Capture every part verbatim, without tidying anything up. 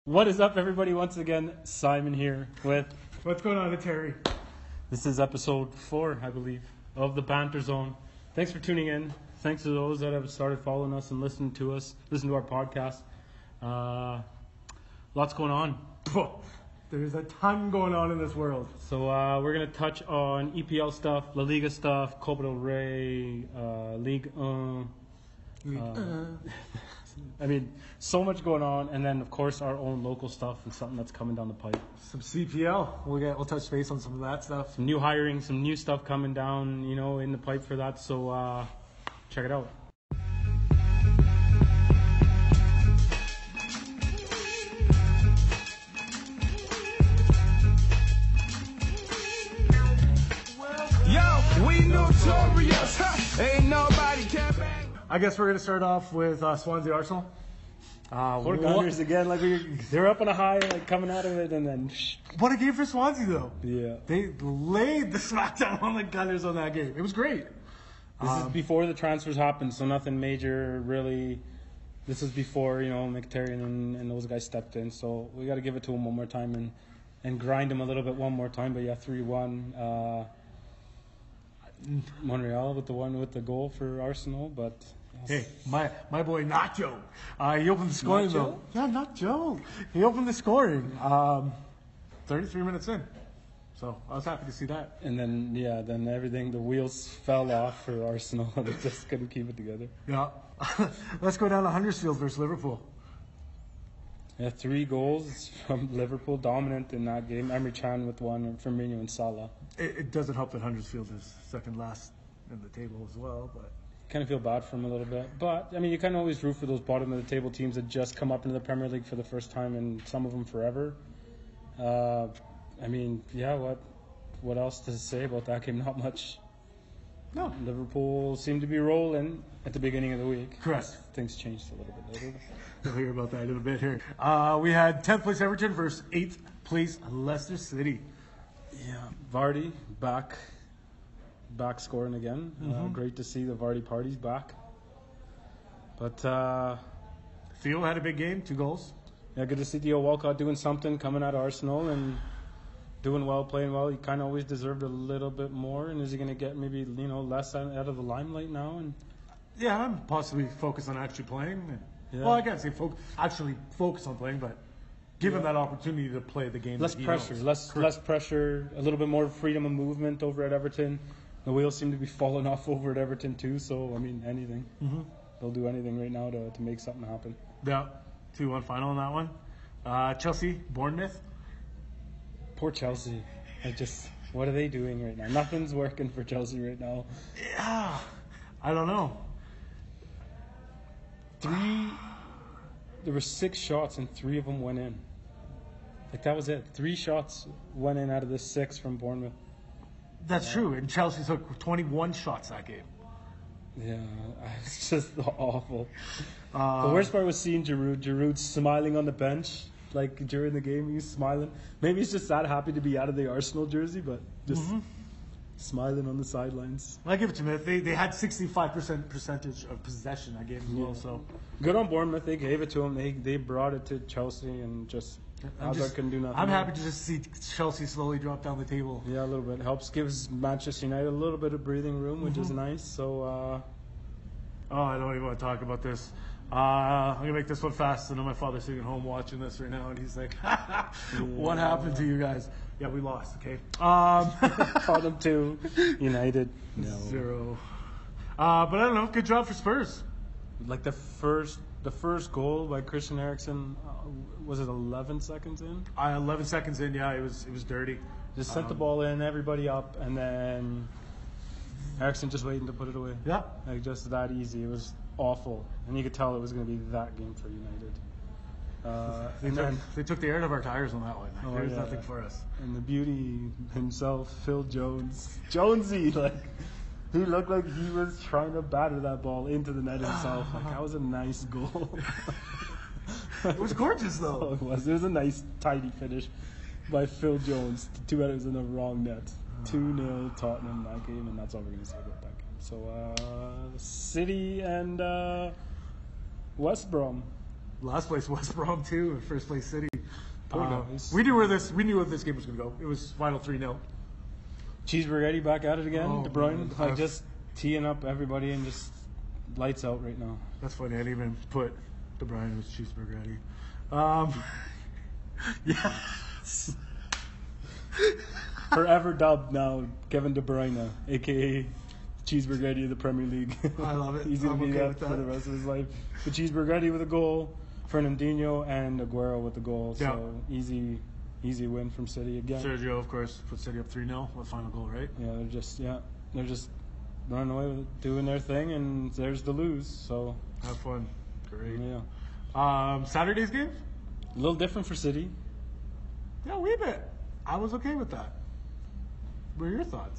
What is up, everybody? Once again, Simon here with... What's going on, Terry? This is episode four, I believe, of the Banter Zone. Thanks for tuning in. Thanks to those that have started following us and listening to us, listen to our podcast. Uh, lots going on. There's a ton going on in this world. So uh, we're going to touch on E P L stuff, La Liga stuff, Copa del Rey, uh, Ligue one. Uh, I mean, so much going on, and then of course our own local stuff and something that's coming down the pipe. Some C P L. We'll get we'll touch base on some of that stuff. Some new hiring, some new stuff coming down, you know, in the pipe for that. So uh, check it out. Yo, we notorious. Huh? Ain't nobody can bang. I guess we're gonna start off with uh, Swansea Arsenal. Uh, Poor Gunners again, like we they're up on a high, like coming out of it, and then shh. What a game for Swansea, though. Yeah. They laid the smackdown on the Gunners on that game. It was great. This Um, is before the transfers happened, so nothing major really. This is before, you know, Mkhitaryan and, and those guys stepped in, so we got to give it to them one more time and and grind them a little bit one more time. But yeah, three one. Uh, Monreal with the one with the goal for Arsenal, but Hey, my my boy Nacho. Uh, he opened the scoring Nacho? though. Yeah, Nacho. He opened the scoring. Um, Thirty-three minutes in. So I was happy to see that. and then yeah, then everything the wheels fell off for Arsenal. They just couldn't keep it together. Yeah. Let's go down to Huddersfield versus Liverpool. Yeah, three goals from Liverpool, dominant in that game. Emre Can with one, and Firmino and Salah. It, it doesn't help that Huddersfield is second last in the table as well, but Kind of feel bad for him a little bit, but I mean, you kind of always root for those bottom of the table teams that just come up into the Premier League for the first time, and some of them forever. Uh, I mean, yeah, what what else to say about that game? Not much. no. Liverpool seemed to be rolling at the beginning of the week. Correct. Things changed a little bit later. We'll hear about that in a bit here. Uh, we had tenth place Everton versus eighth place Leicester City. Yeah, Vardy back, back scoring again. Uh, Mhm. great to see the Vardy parties back. But uh, Theo had a big game, two goals. yeah, good to see Theo Walcott doing something, coming out of Arsenal and doing well, playing well. He kind of always deserved a little bit more. And is he going to get maybe you know less out out of the limelight now? And Yeah, I'm possibly focused on actually playing. Yeah. Well, I can't say fo- actually focus on playing, but give him Yeah. that opportunity to play the game. less that he pressure, knows. less Correct. less pressure, a little bit more freedom of movement over at Everton. The wheels seem to be falling off over at Everton too. So I mean, anything. Mhm. They'll do anything right now to, to make something happen. Yeah, two one final on that one. Uh, Chelsea, Bournemouth. Poor Chelsea. I just, what are they doing right now? Nothing's working for Chelsea right now. Yeah, I don't know. Three, there were six shots and three of them went in. Like that was it. Three shots went in out of the six from Bournemouth. That's true, and Chelsea took twenty-one shots that game. Yeah, it's just awful. Uh, The worst part was seeing Giroud. Giroud smiling on the bench, like during the game, he was smiling. Maybe he's just that happy to be out of the Arsenal jersey, but just Mhm. smiling on the sidelines. I give it to them. They they had sixty-five percent percentage of possession that game as well. So Good on Bournemouth. They gave it to him. They they brought it to Chelsea and just I'm, Hazard just, couldn't do nothing. I'm happy to just see Chelsea slowly drop down the table. Yeah, a little bit helps. Gives Manchester United a little bit of breathing room, which is nice. So uh, Oh, I don't even want to talk about this. Uh, I'm gonna make this one fast. I know my father's sitting at home watching this right now, and he's like, "What happened to you guys?" Yeah, we lost. Okay. Um, caught them to United. No, zero. Uh, but I don't know. Good job for Spurs. like the first the first goal by Christian Eriksen uh, was it eleven seconds in? Uh, eleven seconds in, yeah, it was it was dirty. Just sent the Um, ball in, everybody up, and then Eriksen just waiting to put it away. Yeah. Like just that easy. It was awful, and you could tell it was going to be that game for United. Uh, They and took, then they took the air out of our tires on that one. Oh, There's yeah. nothing for us. and the beauty himself, Phil Jones, Jonesy, like he looked like he was trying to batter that ball into the net himself. Like that was a nice goal. It was gorgeous, Oh, though. it was. It was a nice, tidy finish by Phil Jones. Two headers in the wrong net. two nil Tottenham that game, and that's all we're going to say about that game. So, uh, City and uh, West Brom. last place West Brom too, and first place City. Poor Uh, guys. we knew where this. We knew where this game was going to go. It was final three nil. Cheeseburger Eddie back at it again. Oh, De Bruyne, man. like just teeing up everybody and just lights out right now. That's funny. I didn't even put De Bruyne with Cheeseburger Eddie. Um, yes. Forever dubbed now Kevin De Bruyne, aka Cheeseburger Eddie of the Premier League. I love it. He's gonna I'm be okay that with for that. the rest of his life. The Cheeseburger Eddie with a goal, Fernandinho and Aguero with the goal. Yeah. So easy, easy win from City again. Sergio, of course, put City up three nil with final goal, right? Yeah, they're just yeah, they're just running away with it, doing their thing, and there's the lose. So Have fun. Great. yeah, Um, Saturday's game? a little different for City. Yeah, wee bit. I was okay with that. What are your thoughts?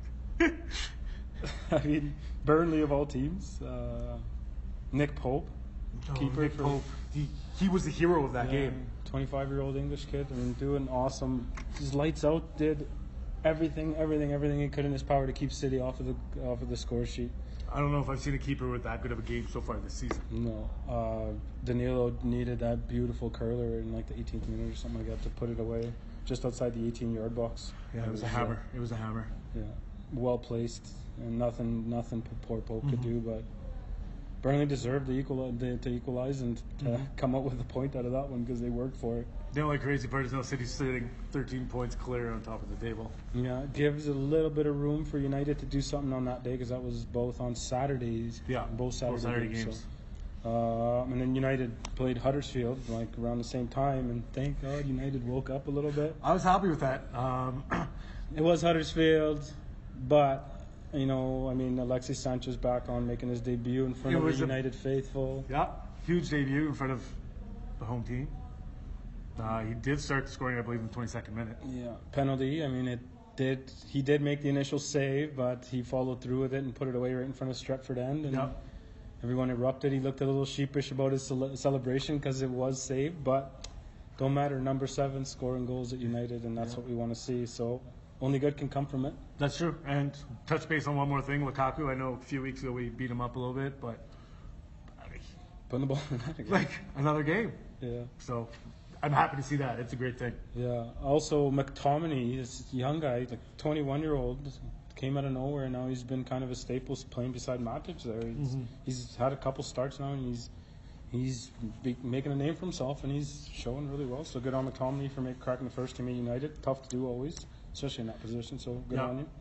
I mean, Burnley of all teams, uh, Nick Pope, keeper Oh, Nick for Pope. He, he was the hero of that game. twenty-five-year-old English kid, and doing awesome. Just lights out. Did everything, everything, everything he could in his power to keep City off of the off of the score sheet. I don't know if I've seen a keeper with that good of a game so far this season. No, uh, Danilo needed that beautiful curler in like the eighteenth minute or something like that to put it away, just outside the eighteen-yard box. Yeah, it was a uh, hammer. It was a hammer. Yeah, well placed, and nothing, nothing poor Pope could Mm-hmm. do. But Burnley deserved to equal the, to equalize and to Mm-hmm. come up with a point out of that one because they worked for it. The only crazy part is now City's sitting thirteen points clear on top of the table. Yeah, it gives a little bit of room for United to do something on that day because that was both on Saturdays. Yeah, both Saturday, both Saturday games. games. So, uh, and then United played Huddersfield like around the same time, and thank God United woke up a little bit. I was happy with that. Um, It was Huddersfield, but you know, I mean, Alexis Sanchez back on making his debut in front It of the was a- United faithful. yeah, huge debut in front of the home team. Uh, he did start scoring, I believe, in the twenty-second minute. Yeah, penalty. I mean, it did. He did make the initial save, but he followed through with it and put it away right in front of Stretford End, and Yeah. everyone erupted. He looked a little sheepish about his cele- celebration because it was saved, but don't matter. Number seven scoring goals at United, and that's what we want to see. So only good can come from it. That's true. And touch base on one more thing, Lukaku. I know a few weeks ago we beat him up a little bit, but I mean, Putting the ball in that again. like another game. Yeah. So I'm happy to see that. It's a great thing. Yeah. Also, McTominay, this young guy, like twenty-one-year-old, came out of nowhere, and now he's been kind of a staple playing beside Matic there. He's, he's had a couple starts now, and he's he's be, making a name for himself, and he's showing really well. So good on McTominay for make, cracking the first team at United. Tough to do always, especially in that position. So good Yeah. on you.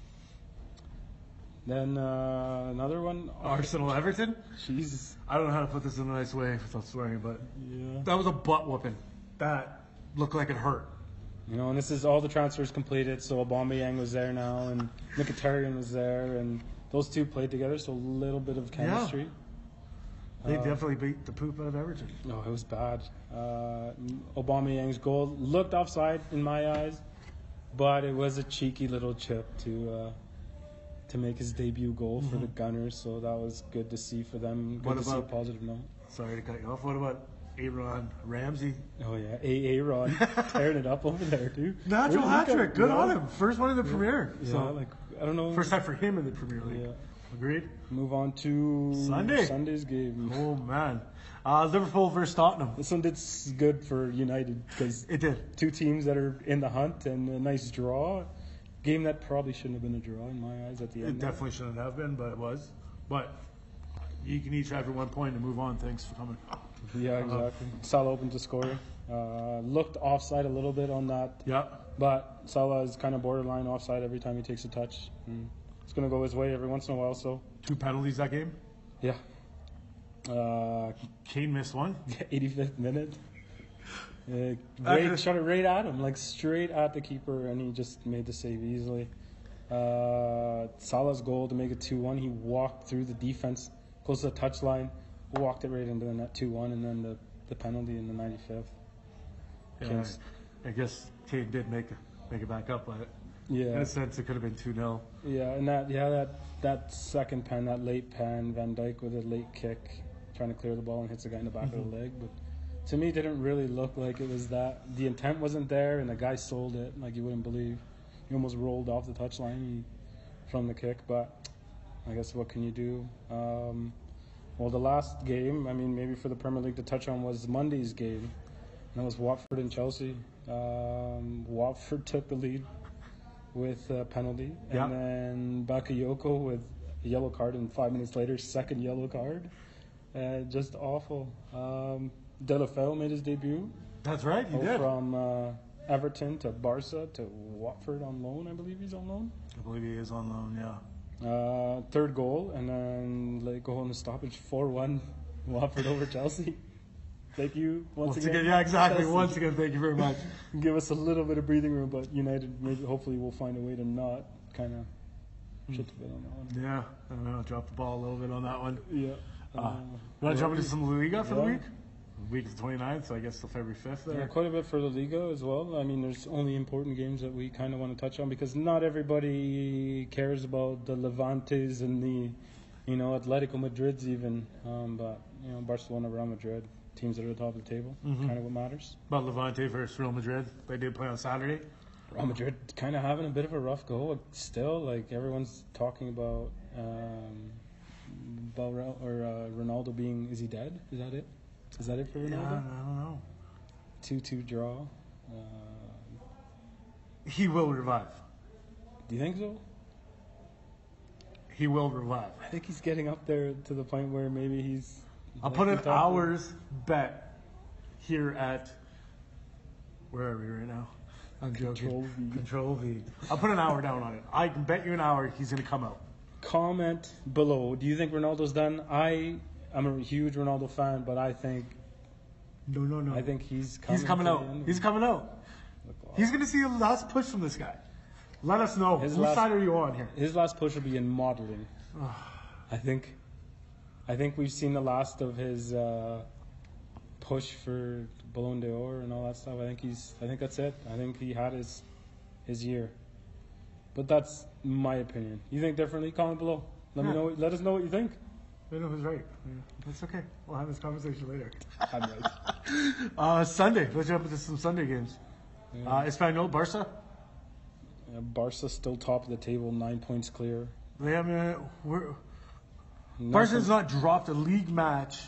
Then uh, another one, Arsenal Everton. Jeez, I don't know how to put this in a nice way without swearing, but yeah. that was a butt whooping. That looked like it hurt. You know, and this is all the transfers completed. So Aubameyang was there now, and Mkhitaryan was there, and those two played together. So a little bit of chemistry. They Uh, definitely beat the poop out of Everton. No, it was bad. Uh, Aubameyang's goal looked offside in my eyes, but it was a cheeky little chip to uh, to make his debut goal for the Gunners. So that was good to see for them. Good What to see a about- positive note. Sorry to cut you off. What about Aaron Ramsey? Oh yeah, A A Ron tearing it up over there, dude. Natural Where hat did he trick. come- Good yeah. on him. First one in the Premier. Yeah, So like I don't know. first time for him in the Premier League. Yeah. Agreed. Move on to Sunday. Sunday's game. Oh man, uh, Liverpool versus Tottenham. This one did s- good for United because It did. two teams that are in the hunt and a nice draw. Game that probably shouldn't have been a draw in my eyes at the It end. definitely shouldn't have been, but it was. But you can each have your one point and move on. Thanks for coming. Yeah, exactly. Salah open to score. Uh, looked offside a little bit on that, Yeah. but Salah is kind of borderline offside every time he takes a touch. And it's going to go his way every once in a while, so Two penalties that game. yeah. Uh, Kane missed one. eighty-fifth minute. Uh, After- right, shot it right at him, like straight at the keeper, and he just made the save easily. Uh, Salah's goal to make it two one. He walked through the defense close to the touchline, walked it right into the net two one, and then the, the penalty in the ninety-fifth. Yeah, Kings. I guess Kane did make make it back up, but in Yeah, a sense it could have been two nil. yeah, and that yeah that that second pen, that late pen, Van Dijk with a late kick, trying to clear the ball and hits the guy in the back of the leg, but. To me, it didn't really look like it was that. The intent wasn't there, and the guy sold it like you wouldn't believe. He almost rolled off the touchline from the kick, but I guess what can you do? Um, Well, the last game, I mean, maybe for the Premier League to touch on was Monday's game. And that was Watford and Chelsea. Um, Watford took the lead with a penalty. Yeah. And then Bakayoko with a yellow card, and five minutes later, second yellow card. Uh, just awful. Um, Delafeu made his debut. That's right, you Oh, did. from uh, Everton to Barca to Watford on loan, I believe he's on loan. I believe he is on loan, yeah. Uh, third goal, and then late goal in the stoppage, four one, Watford over Chelsea. Thank you once, Once again. again, yeah, exactly. Chelsea. Once again, thank you very much. Give us a little bit of breathing room, but United, maybe hopefully will find a way to not kind of shit the bit on that one. Yeah, I don't know, drop the ball a little bit on that one. Yeah. Uh, Uh, want to jump into some La Liga for the yeah. week? Week is the twenty-ninth, so I guess till February fifth Yeah, there. quite a bit for La Liga as well. I mean, there's only important games that we kind of want to touch on because not everybody cares about the Levantes and the, you know, Atletico Madrids even. Um, but, you know, Barcelona, Real Madrid, teams that are at the top of the table, Mm-hmm. kind of what matters. About Levante versus Real Madrid. They did play on Saturday. Real Madrid kind of having a bit of a rough go still. Like, everyone's talking about, um, about Real- or uh, Ronaldo being, is he dead? Is that it? Is that it for Yeah, I Ronaldo? don't know. two two draw. Uh, He will revive. do you think so? He will revive. I think he's getting up there to the point where maybe he's. I'll like put the an top- hour's bet here at. Where are we right now? I'm joking. Control V. Control V. I'll put an hour down on it. I can bet you an hour he's going to come out. Comment below. Do you think Ronaldo's done? I am a huge Ronaldo fan, but I think No, no, no. I think he's coming. he's coming to the out. end. He's coming out. He's going to see a last push from this guy. Let us know. His Whose last- side are you on here? His last push will be in modeling. I think. I think we've seen the last of his uh, push for Ballon d'Or and all that stuff. I think he's. I think that's it. I think he had his his year. But that's my opinion. You think differently? Comment below. Let Yeah. me know. Let us know what you think. I know who's right. Yeah. That's okay. We'll have this conversation later. I'm right. Uh, Sunday. Let's jump into some Sunday games. Uh, Espanyol, Barca. Uh, Barca still top of the table, nine points clear. They haven't. We're, Nothing- Barca's not dropped a league match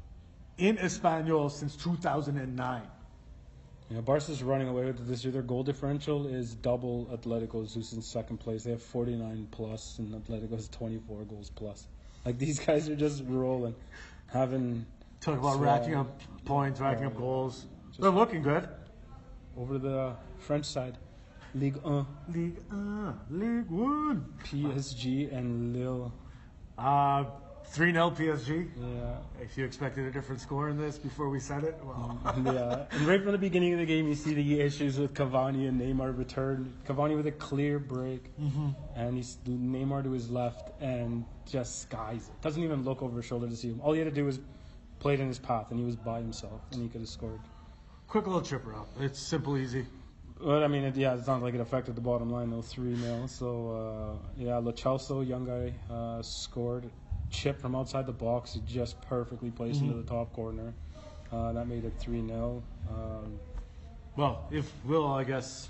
in Espanyol since two thousand nine. Yeah, Barca's running away with it this year. Their goal differential is double Atletico's, who's in second place. They have forty-nine plus, and Atletico has twenty-four goals plus. Like, these guys are just rolling, having Talk about So, racking up points, racking up uh, goals. just- They're looking good. over the French side. Ligue one, League uh, League One. P S G and Lille. Uh, three nil P S G. Yeah. If you expected a different score in this before we said it, well. Yeah, and right from the beginning of the game, you see the issues with Cavani and Neymar return. Cavani with a clear break, and he's Neymar to his left, and just skies it. Doesn't even look over his shoulder to see him. All he had to do was play it in his path, and he was by himself, and he could have scored. Quick little chipper up. It's simple, easy. But I mean, it, yeah, it's not like it affected the bottom line though. Three nil. So uh, yeah, Lo Celso, young guy, uh, scored. Chip from outside the box, just perfectly placed into the top corner. Uh, that made it three nil. Um, Well, if Will, I guess,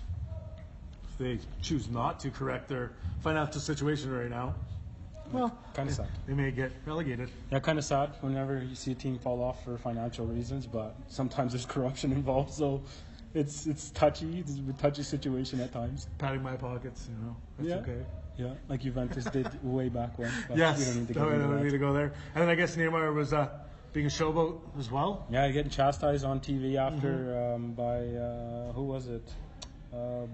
if they choose not to correct their financial situation right now, well, kind of sad. they may get relegated. Yeah, kind of sad whenever you see a team fall off for financial reasons, but sometimes there's corruption involved, so it's it's touchy. It's a touchy situation at times. Patting my pockets, you know, that's Yeah. okay. Yeah, like Juventus did way back when. But Yes, we don't need to no, get we into don't that. need to go there. And then I guess Neymar was uh, being a showboat as well. Yeah, getting chastised on T V after Mm-hmm. um, by uh, who was it? Uh,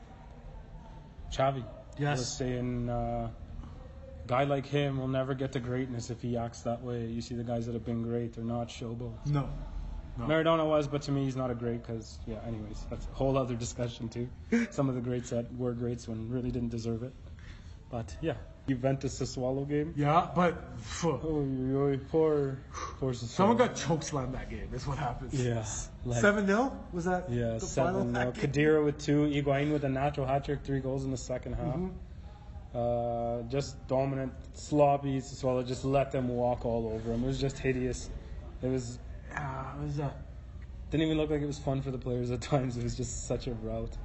Xavi. Yes. Was saying uh, guy like him will never get to greatness if he acts that way. You see the guys that have been great, they're not showboats. No. No. Maradona was, but to me, he's not a great because, yeah, anyways, that's a whole other discussion too. Some of the greats that were greats when really didn't deserve it. But, yeah, Juventus Sassuolo game. Yeah, but phew, Oh, oy, oy, poor, poor Sassuolo. someone got chokeslammed that game. That's what happens. Yeah. Like, seven nil was that? Yeah, the final seven nil. that game? Kadira with two. Higuain with a natural hat trick, three goals in the second half. Mm-hmm. Uh, just dominant, sloppy Sassuolo. Just let them walk all over him. It was just hideous. It was Yeah, it was uh, didn't even look like it was fun for the players at times. It was just such a rout.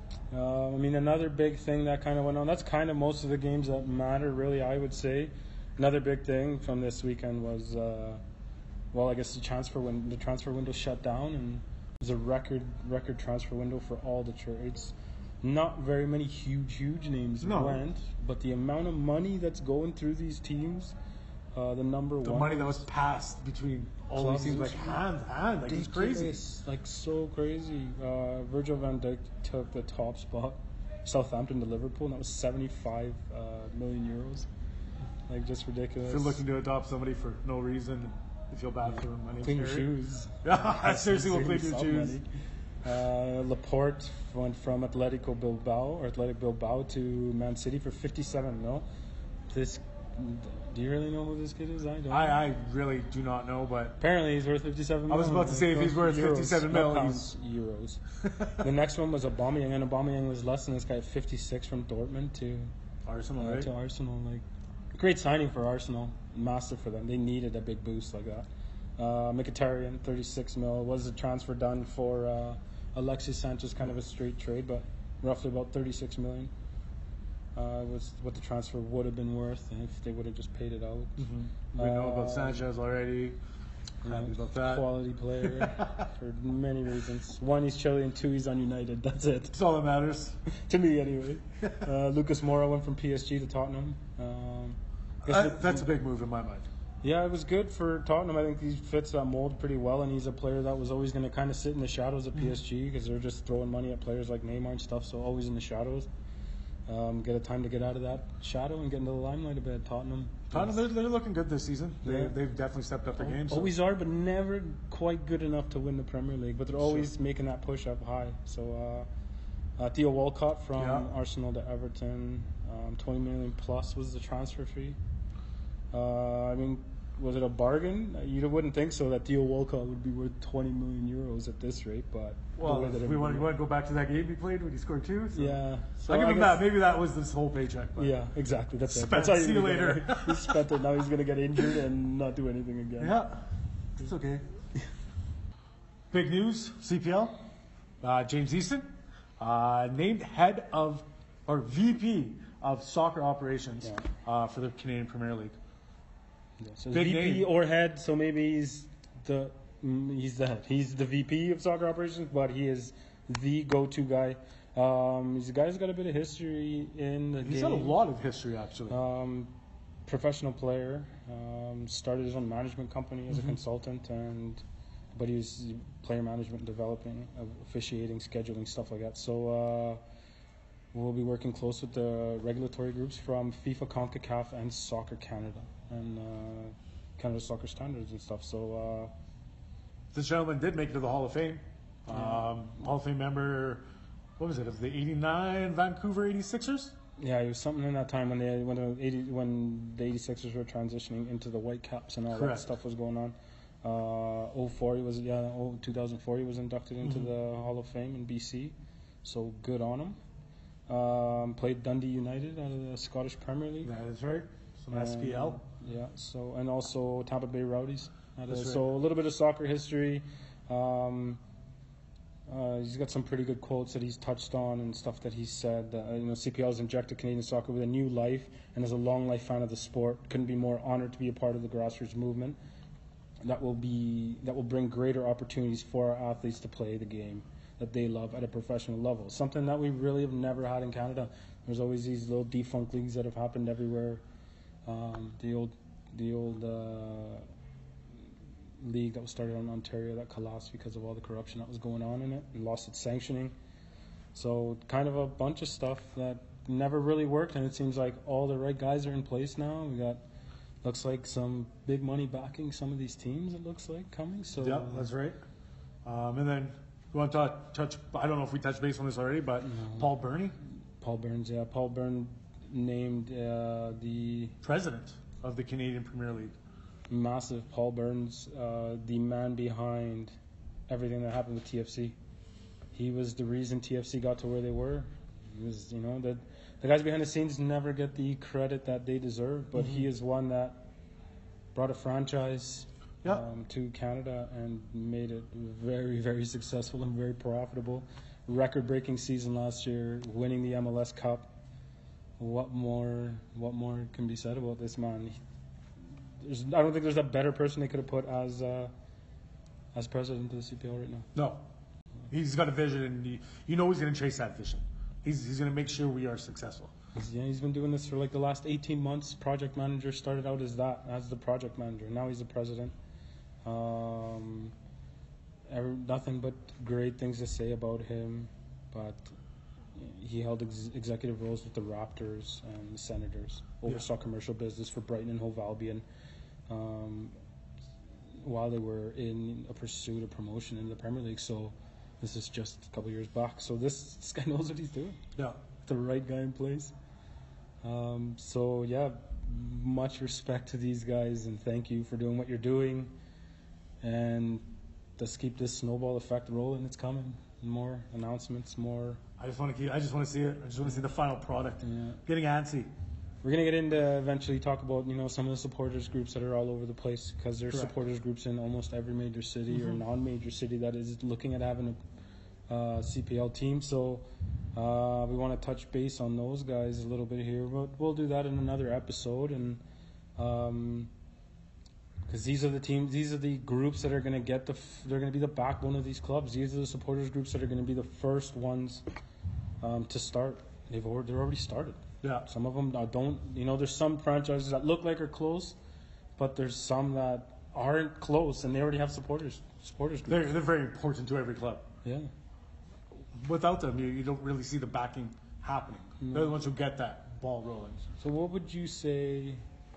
Uh, I mean, another big thing that kind of went on. That's kind of most of the games that matter, really. I would say. Another big thing from this weekend was, uh, well, I guess the transfer win- the transfer window shut down, and it was a record record transfer window for all the trades. Not very many huge huge names No. went, but the amount of money that's going through these teams, uh, the number The one money that was passed between all these teams, like hand, hand, like it's crazy. ridiculous, like so crazy. Uh, Virgil van Dijk took the top spot. Southampton to Liverpool, and that was seventy-five uh, million euros. Like just ridiculous. If you're looking to adopt somebody for no reason, you feel bad for them. My name's Clean your Harry. shoes. I seriously will clean Save your some shoes. money. Uh, Laporte went from Atletico Bilbao or Athletic Bilbao to Man City for fifty-seven mil. This, do you really know who this kid is? I don't. I, I really do not know, but Apparently he's worth fifty-seven mil. I was about to say, if he's worth Euros, fifty-seven not mil, pounds, euros. The next one was Aubameyang, and Aubameyang was less than this guy at fifty-six from Dortmund to Arsenal, uh, right? to Arsenal. Like, great signing for Arsenal. Massive for them. They needed a big boost like that. Uh, Mkhitaryan, thirty-six mil. Was a transfer done for uh, Alexis Sanchez, kind of a straight trade, but roughly about thirty-six million. Uh, was what the transfer would have been worth if they would have just paid it out. Mm-hmm. We know about Uh, Sanchez already. Happy about that. Quality player for many reasons. One, he's Chilean. Two, he's on United. That's it. That's all that matters. To me, anyway. Uh, Lucas Moura went from P S G to Tottenham. Um, guess Uh, the- that's a big move in my mind. Yeah, it was good for Tottenham. I think he fits that mold pretty well, and he's a player that was always going to kind of sit in the shadows of P S G because they're just throwing money at players like Neymar and stuff, so always in the shadows. Um, get a time to get out of that shadow and get into the limelight a bit. Tottenham. Tottenham, they're, they're looking good this season. They, Yeah. They've definitely stepped up their game. So. Always are, but never quite good enough to win the Premier League. But they're always making that push up high. So uh, uh, Theo Walcott from Yeah. Arsenal to Everton, um, twenty million plus was the transfer fee. Uh, I mean, was it a bargain? You wouldn't think so that Theo Walcott would be worth twenty million euros at this rate, but Well, the way that if we want, everybody- we want to go back to that game he played when he scored two. So. yeah. So I'll give I him guess- that. Maybe that was this whole paycheck. But Yeah, exactly. That's it. Spent- That's how see you're you gonna later. get it. He spent it. Now he's going to get injured and not do anything again. Yeah, it's okay. Big news, C P L. Uh, James Easton, uh, named head of, or V P of soccer operations Yeah. uh, for the Canadian Premier League. Yeah, so Big V P name. or head, so maybe he's the mm, he's the head. He's the V P of soccer operations, but he is the go-to guy. Um, he's a guy who's got a bit of history in the He's game. had a lot of history, actually. Um, professional player. Um, started his own management company as a consultant, and but he was player management, developing, uh, officiating, scheduling, stuff like that. So uh, we'll be working close with the regulatory groups from FIFA, CONCACAF, and Soccer Canada, and uh, Canada Soccer Standards and stuff. So uh, This gentleman did make it to the Hall of Fame. Um, Hall of Fame member, what was it, of the eighty-nine Vancouver eighty-sixers? yeah, it was something in that time when they when the eighty when the eighty-sixers were transitioning into the Whitecaps and all Correct. that stuff was going on. Uh, oh four, he was yeah, oh, two thousand four he was inducted into Mm-hmm. the Hall of Fame in B C, so good on him. Um, played Dundee United out of the Scottish Premier League. That is right. Some S P L. Um, yeah, so and also Tampa Bay Rowdies. Out of- That's right. So a little bit of soccer history. Um, uh, he's got some pretty good quotes that he's touched on and stuff that he said. Uh, you know, C P L has injected Canadian soccer with a new life, and as a long life fan of the sport, couldn't be more honored to be a part of the grassroots movement. That will be that will bring greater opportunities for our athletes to play the game that they love at a professional level. Something that we really have never had in Canada. There's always these little defunct leagues that have happened everywhere. Um, the old, the old uh, league that was started in Ontario that collapsed because of all the corruption that was going on in it and lost its sanctioning. So kind of a bunch of stuff that never really worked, and it seems like all the right guys are in place now. We got looks like some big money backing some of these teams. It looks like coming. So Yeah, that's right. Um, and then we want to touch, I don't know if we touched base on this already, but Paul Burney, Paul Burns, yeah, Paul Byrne named uh, the president of the Canadian Premier League. massive Paul Burns, uh, the man behind everything that happened with T F C. He was the reason T F C got to where they were. He was, you know, the the guys behind the scenes never get the credit that they deserve, but he is one that brought a franchise Yeah. um, to Canada and made it very, very successful and very profitable. Record-breaking season last year, winning the M L S Cup. What more? What more can be said about this man? there's, I don't think there's a better person they could have put as uh, as president of the C P L right now. No. He's got a vision, and he, you know he's going to chase that vision. He's, he's going to make sure we are successful. He's, yeah, he's been doing this for like the last eighteen months. Project manager started out as that, as the project manager. Now he's the president. Um, every, nothing but great things to say about him, but he held ex- executive roles with the Raptors and the Senators. Oversaw yeah. commercial business for Brighton and Hove Albion um, while they were in a pursuit of promotion in the Premier League. So this is just a couple years back. So this, this guy knows what he's doing. Yeah, the right guy in place. Um, so yeah, much respect to these guys, and thank you for doing what you're doing. And let's keep this snowball effect rolling. It's coming. More announcements, more. I just want to keep. I just want to see it. I just want to see the final product. Yeah. Getting antsy. We're gonna get into eventually talk about you know some of the supporters groups that are all over the place, because there's Correct. supporters groups in almost every major city mm-hmm. or non-major city that is looking at having a uh, C P L team. So uh, we want to touch base on those guys a little bit here, but we'll do that in another episode. And um, because these are the teams, these are the groups that are going to get the, f- they're going to be the backbone of these clubs. These are the supporters groups that are going to be the first ones um, to start. They've already, they're already started. Yeah. Some of them don't, you know, there's some franchises that look like are close, but there's some that aren't close, and they already have supporters, supporters groups. They're, they're very important to every club. Yeah. Without them, you, you don't really see the backing happening. Mm. They're the ones who get that ball rolling. So what would you say,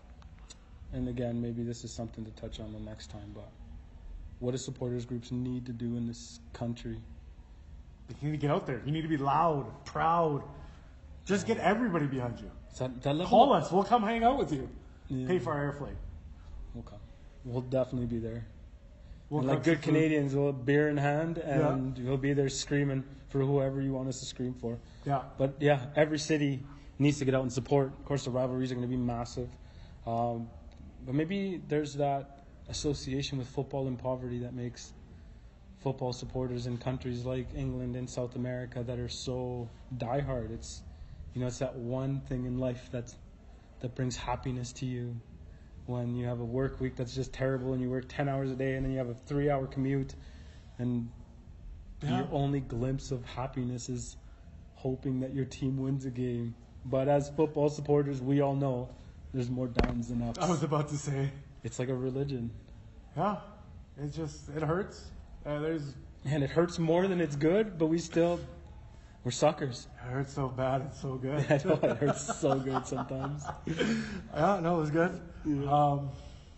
and again, maybe this is something to touch on the next time, but what do supporters groups need to do in this country? You need to get out there. You need to be loud, proud. Just get everybody behind you. That, that level Call of, us. We'll come hang out with you. Yeah. Pay for our air flight. We'll come. We'll definitely be there. We'll And like good Canadians, we'll have beer in hand, and Yeah. we'll be there screaming for whoever you want us to scream for. Yeah. But yeah, every city needs to get out and support. Of course, the rivalries are going to be massive. Um, but maybe there's that association with football and poverty that makes football supporters in countries like England and South America that are so diehard. It's, you know, it's that one thing in life that's, that brings happiness to you. When you have a work week that's just terrible and you work ten hours a day and then you have a three hour commute, and Yeah. your only glimpse of happiness is hoping that your team wins a game. But as football supporters, we all know there's more downs than ups. I was about to say. It's like a religion. Yeah. It just, it hurts. Uh, there's, And it hurts more than it's good, but we still, we're suckers. it hurts so bad. It's so good. I know it hurts so good sometimes. Yeah, no, it was good. Yeah. Um,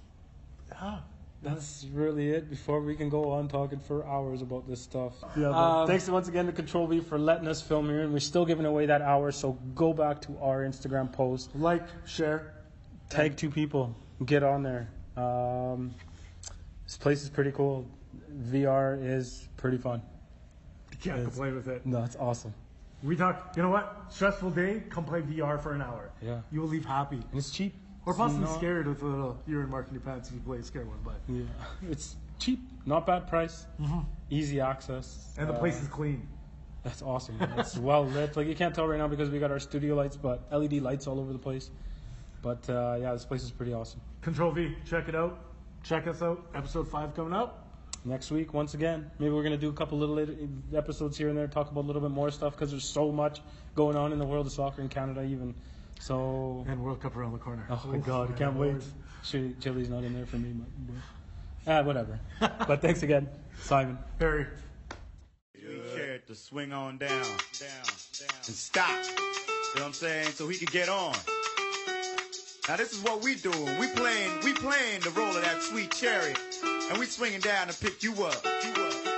yeah. That's really it. Before we can go on talking for hours about this stuff. Yeah, but- Um, thanks once again to Control V for letting us film here, and we're still giving away that hour. So go back to our Instagram post, Like, share. tag two people, get on there. Um, this place is pretty cool. V R is pretty fun. You can't It's- complain with it. No, it's awesome. We talk, you know what? Stressful day, come play V R for an hour. Yeah, You will leave happy. and it's cheap. Or It's possibly not- scared with a little urine mark in your pants if you play a scare one, but. Yeah, it's cheap, not bad price, easy access, And the Uh, place is clean. That's awesome. It's well lit. Like you can't tell right now because we got our studio lights, but L E D lights all over the place. But uh, yeah, this place is pretty awesome. Control V, check it out. Check us out. Episode five coming out. Next week, once again, maybe we're gonna do a couple little later episodes here and there, talk about a little bit more stuff because there's so much going on in the world of soccer in Canada, even. So, And World Cup around the corner. oh my Oof, God, I can't my wait. Lord. Chili, Chili's not in there for me, but, but ah, whatever. But thanks again, Simon. Harry. We cared to swing on down, down, down, and stop. You know what I'm saying? So he could get on. Now this is what we doing. We playing, we playing the role of that sweet cherry, and we swinging down to pick you up. You up.